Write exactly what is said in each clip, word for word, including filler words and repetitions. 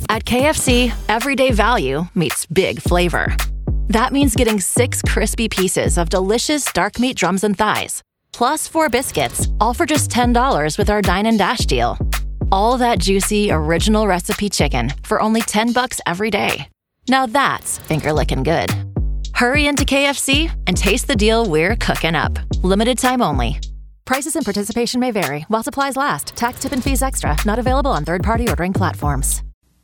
At K F C, everyday value meets big flavor. That means getting six crispy pieces of delicious dark meat drums and thighs, plus four biscuits, all for just ten dollars with our Dine and Dash deal. All that juicy, original recipe chicken for only ten bucks every day. Now that's finger-licking good. Hurry into K F C and taste the deal we're cooking up. Limited time only. Prices and participation may vary while supplies last. Tax, tip, and fees extra. Not available on third-party ordering platforms.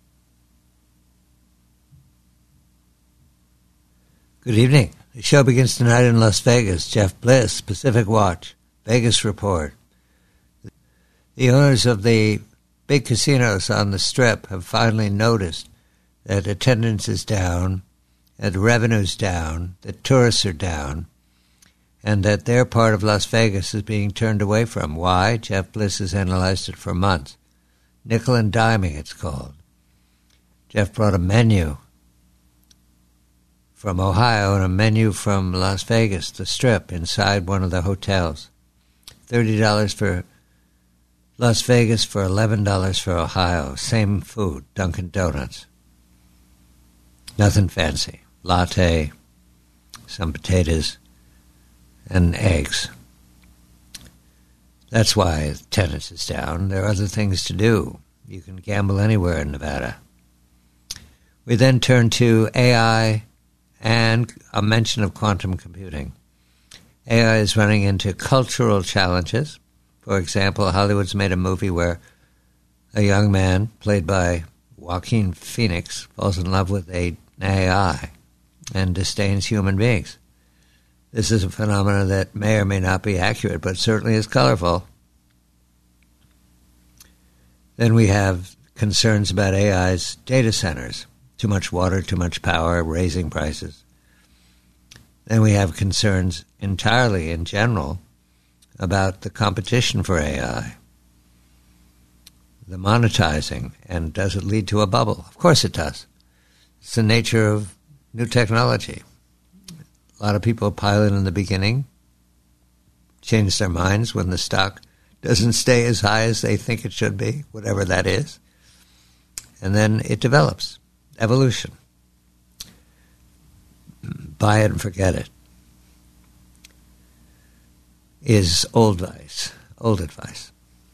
Good evening. The show begins tonight in Las Vegas. Jeff Bliss, Pacific Watch, Vegas Report. The owners of the big casinos on the Strip have finally noticed that attendance is down, that revenue's down, that tourists are down, and that their part of Las Vegas is being turned away from. Why? Jeff Bliss has analyzed it for months. Nickel and diming, it's called. Jeff brought a menu from Ohio and a menu from Las Vegas, the Strip, inside one of the hotels. thirty dollars for Las Vegas, for eleven dollars for Ohio. Same food, Dunkin' Donuts. Nothing fancy. Latte, some potatoes, and eggs. That's why attendance is down. There are other things to do. You can gamble anywhere in Nevada. We then turn to A I and a mention of quantum computing. A I is running into cultural challenges. For example, Hollywood's made a movie where a young man, played by Joaquin Phoenix, falls in love with a, an A I and disdains human beings. This is a phenomenon that may or may not be accurate, but certainly is colorful. Then we have concerns about A I's data centers. Too much water, too much power, raising prices. Then we have concerns entirely in general about the competition for A I, the monetizing, and does it lead to a bubble? Of course it does. It's the nature of new technology. A lot of people pile in in the beginning, change their minds when the stock doesn't stay as high as they think it should be, whatever that is, and then it develops. Evolution. Buy it and forget it is old advice. Old advice.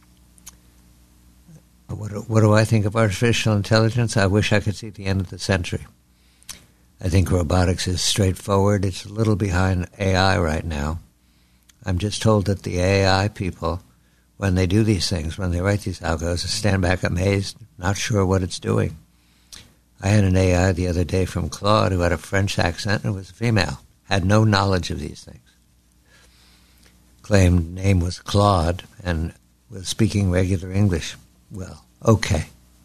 What do, what do I think of artificial intelligence? I wish I could see the end of the century. I think robotics is straightforward. It's a little behind A I right now. I'm just told that the A I people, when they do these things, when they write these algos, stand back amazed, not sure what it's doing. I had an A I the other day from Claude who had a French accent and was a female, had no knowledge of these things. Claimed name was Claude and was speaking regular English. Well, okay.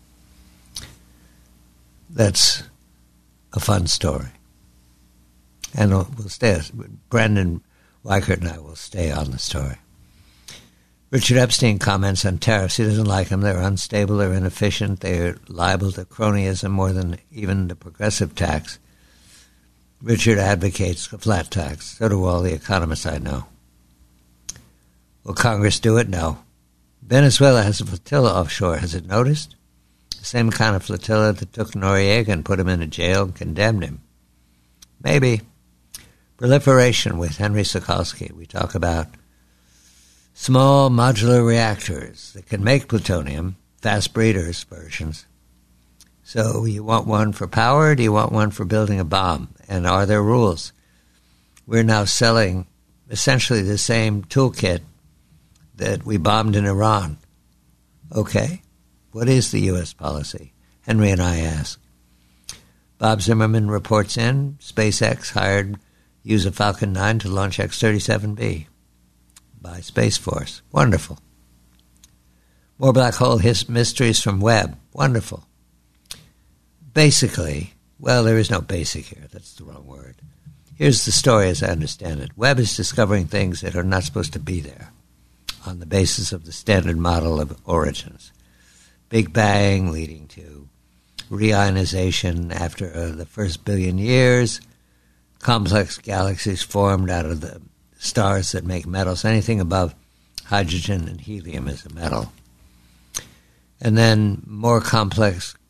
That's a fun story. And we'll stay, Brandon Weichert and I will stay on the story. Richard Epstein comments on tariffs. He doesn't like them. They're unstable, they're inefficient, they're liable to cronyism more than even the progressive tax. Richard advocates a flat tax. So do all the economists I know. Will Congress do it? No. Venezuela has a flotilla offshore. Has it noticed? The same kind of flotilla that took Noriega and put him in a jail and condemned him. Maybe. Proliferation with Henry Sokolsky. We talk about small modular reactors that can make plutonium, fast breeders versions. So you want one for power, or do you want one for building a bomb? And are there rules? We're now selling essentially the same toolkit that we bombed in Iran. Okay, what is the U S policy? Henry and I ask. Bob Zimmerman reports in, SpaceX hired, use a Falcon nine to launch X thirty-seven B. By Space Force. Wonderful. More black hole his mysteries from Webb. Wonderful. Basically, well, there is no basic here. That's the wrong word. Here's the story as I understand it. Webb is discovering things that are not supposed to be there on the basis of the standard model of origins. Big Bang leading to reionization after uh, the first billion years, complex galaxies formed out of the stars that make metals. Anything above hydrogen and helium is a metal. And then more complex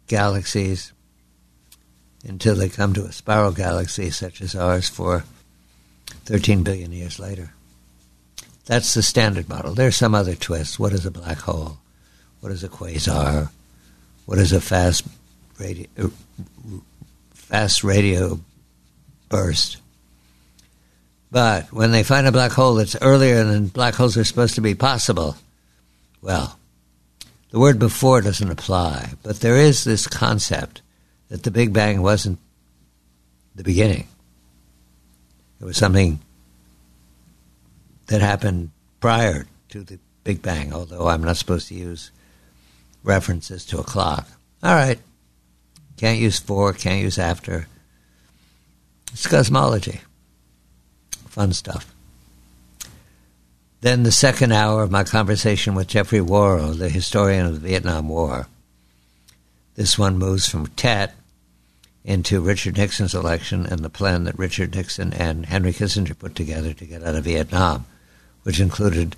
galaxies until they come to a spiral galaxy such as ours for thirteen billion years later. That's the standard model. There's some other twists. What is a black hole? What is a quasar? What is a fast radio, fast radio burst? But when they find a black hole that's earlier than black holes are supposed to be possible, well, the word before doesn't apply. But there is this concept that the Big Bang wasn't the beginning. It was something that happened prior to the Big Bang, although I'm not supposed to use references to a clock. All right. Can't use for, can't use after. It's cosmology. Fun stuff. Then the second hour of my conversation with Jeffrey Worrell, the historian of the Vietnam War. This one moves from Tet into Richard Nixon's election and the plan that Richard Nixon and Henry Kissinger put together to get out of Vietnam, which included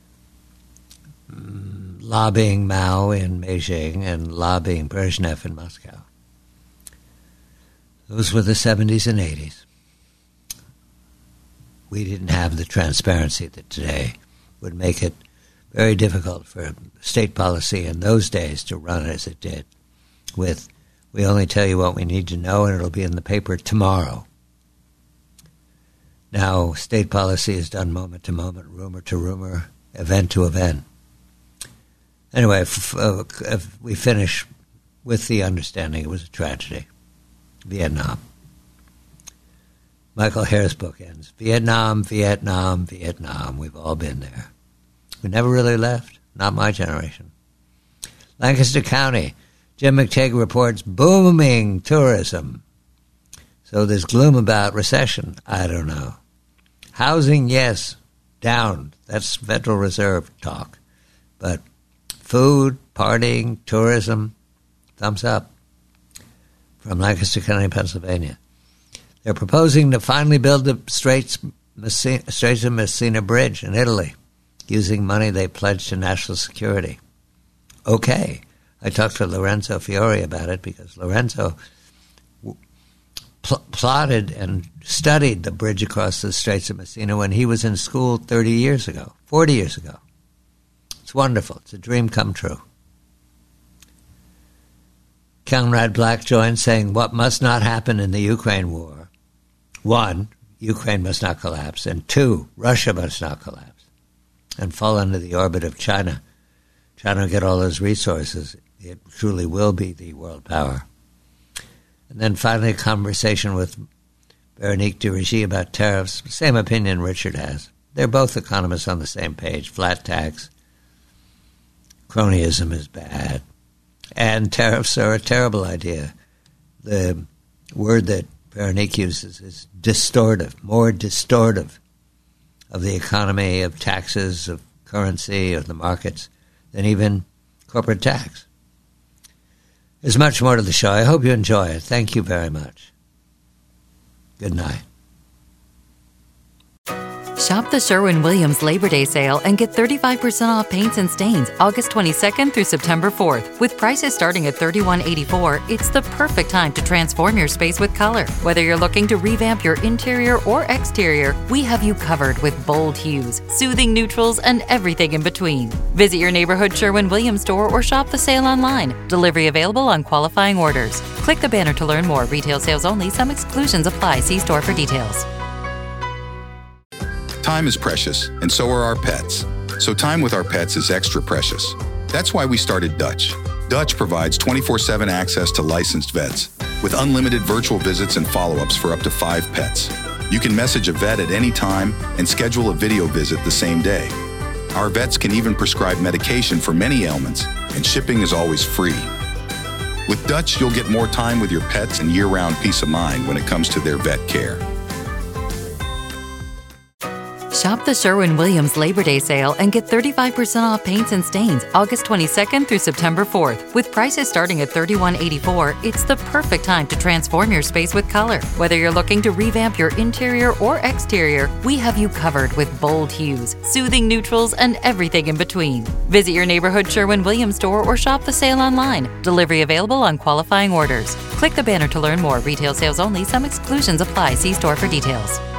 um, lobbying Mao in Beijing and lobbying Brezhnev in Moscow. Those were the seventies and eighties. We didn't have the transparency that today would make it very difficult for state policy in those days to run as it did, with we only tell you what we need to know and it'll be in the paper tomorrow. Now, state policy is done moment to moment, rumor to rumor, event to event. Anyway, if, uh, if we finish with the understanding it was a tragedy. Vietnam. Michael Hare's book ends. Vietnam, Vietnam, Vietnam. We've all been there. We never really left. Not my generation. Lancaster County. Jim McTague reports booming tourism. So there's gloom about recession. I don't know. Housing, yes, down. That's Federal Reserve talk. But food, partying, tourism, thumbs up. From Lancaster County, Pennsylvania. They're proposing to finally build the Straits, Messina, Straits of Messina Bridge in Italy using money they pledged to national security. Okay. I talked to Lorenzo Fiore about it because Lorenzo pl- plotted and studied the bridge across the Straits of Messina when he was in school thirty years ago, forty years ago. It's wonderful. It's a dream come true. Conrad Black joined saying what must not happen in the Ukraine war. One, Ukraine must not collapse. And two, Russia must not collapse and fall under the orbit of China. China will get all those resources. It truly will be the world power. And then finally a conversation with Veronique Durégy about tariffs. Same opinion Richard has. They're both economists on the same page. Flat tax. Cronyism is bad. And tariffs are a terrible idea. The word that Veronique uses is distortive, more distortive of the economy, of taxes, of currency, of the markets, than even corporate tax. There's much more to the show. I hope you enjoy it. Thank you very much. Good night. Shop the Sherwin-Williams Labor Day sale and get thirty-five percent off paints and stains August twenty-second through September fourth. With prices starting at thirty-one eighty-four, it's the perfect time to transform your space with color. Whether you're looking to revamp your interior or exterior, we have you covered with bold hues, soothing neutrals, and everything in between. Visit your neighborhood Sherwin-Williams store or shop the sale online. Delivery available on qualifying orders. Click the banner to learn more. Retail sales only. Some exclusions apply. See store for details. Time is precious, and so are our pets. So time with our pets is extra precious. That's why we started Dutch. Dutch provides twenty-four seven access to licensed vets, with unlimited virtual visits and follow-ups for up to five pets. You can message a vet at any time and schedule a video visit the same day. Our vets can even prescribe medication for many ailments, and shipping is always free. With Dutch, you'll get more time with your pets and year-round peace of mind when it comes to their vet care. Shop the Sherwin-Williams Labor Day sale and get thirty-five percent off paints and stains August twenty-second through September fourth. With prices starting at thirty-one eighty-four, it's the perfect time to transform your space with color. Whether you're looking to revamp your interior or exterior, we have you covered with bold hues, soothing neutrals, and everything in between. Visit your neighborhood Sherwin-Williams store or shop the sale online. Delivery available on qualifying orders. Click the banner to learn more. Retail sales only. Some exclusions apply. See store for details.